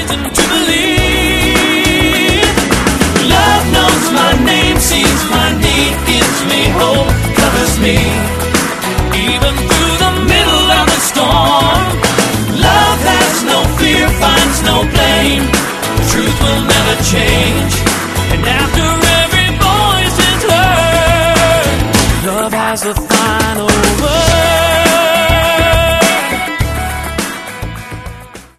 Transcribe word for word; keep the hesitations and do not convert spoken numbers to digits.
reason to believe. Love knows my name, sees my need, gives me hope, covers me. Even through the middle of the storm, love has no fear, finds no blame. The truth will never change, and after every voice is heard, love has the final